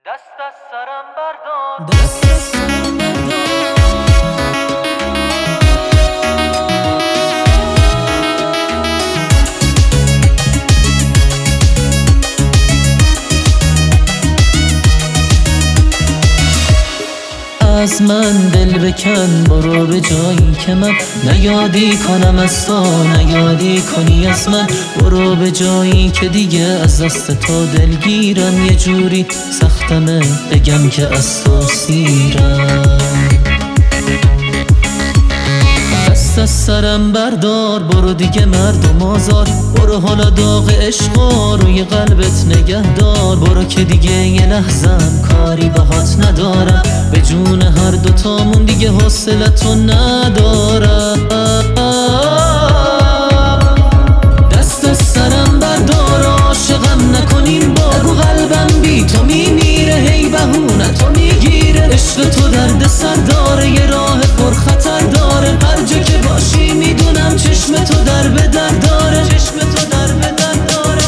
دست از سرم بردار. از من دل بکن، برو به جایی که من نیادی کنم از تو، نیادی کنی از من. برو به جایی که دیگه از دست تو دلگیرم، یه جوری سختمه بگم که از تو سیرم. دست از سرم بردار، برو دیگه مردم آزار، برو حالا داغ عشقا روی قلبت نگه دار. برو که دیگه یه لحظم کاری باهات ندارم، به جون هر دوتامون دیگه حوصلتو ندارم. دست از سرم بردار، عاشقم نکنیم بارو، قلبم بی تو میمیره، هی بهونتو میگیره. عشق تو درد سر داره، یه راه پر خطر داره، هر جا که باشی میدونم چشم تو در به در داره، چشم تو در به در داره.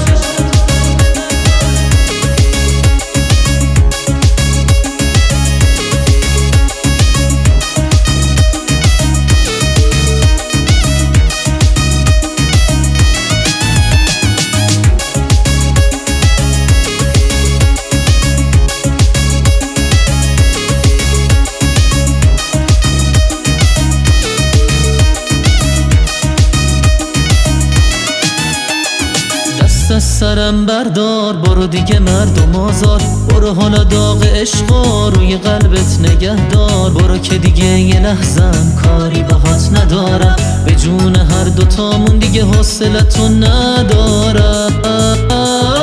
دست از سرم بردار، برو دیگه مردم آزار، برو حالا داغ عشقا روی قلبت نگه دار. برو که دیگه یه لحظم کاری باهات ندارم، به جون هر دوتامون دیگه حوصلتو ندارم.